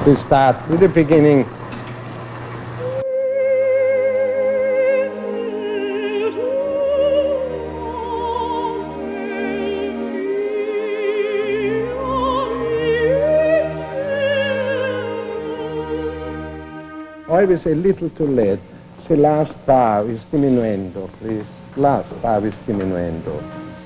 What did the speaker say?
We start with the beginning. Always a little too late. The last bar is diminuendo, please. Last bar is diminuendo.